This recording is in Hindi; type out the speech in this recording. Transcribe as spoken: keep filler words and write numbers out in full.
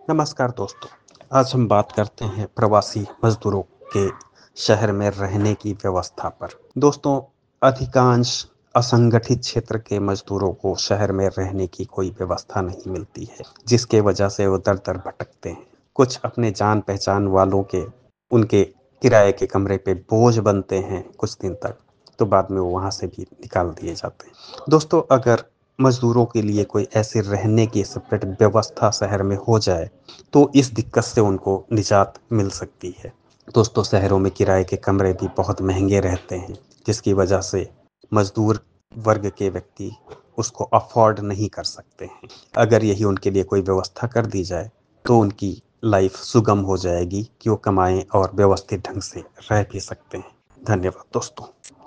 नमस्कार दोस्तों, आज हम बात करते हैं प्रवासी मजदूरों के शहर में रहने की व्यवस्था पर। दोस्तों, अधिकांश असंगठित क्षेत्र के मजदूरों को शहर में रहने की कोई व्यवस्था नहीं मिलती है, जिसके वजह से वो दर-दर भटकते हैं। कुछ अपने जान-पहचान वालों के उनके किराए के कमरे पे बोझ बनते हैं कुछ दिन तक, तो बाद में वो वहाँ से भी निकाल दिए जाते हैं। दोस्तों, अगर मजदूरों के लिए कोई ऐसे रहने की सेपरेट व्यवस्था शहर में हो जाए, तो इस दिक्कत से उनको निजात मिल सकती है। दोस्तों, शहरों में किराए के कमरे भी बहुत महंगे रहते हैं, जिसकी वजह से मजदूर वर्ग के व्यक्ति उसको अफोर्ड नहीं कर सकते हैं। अगर यही उनके लिए कोई व्यवस्था कर दी जाए, तो उनकी लाइफ सुगम हो जाएगी कि वो कमाएं और व्यवस्थित ढंग से रह भी सकते हैं। धन्यवाद दोस्तों।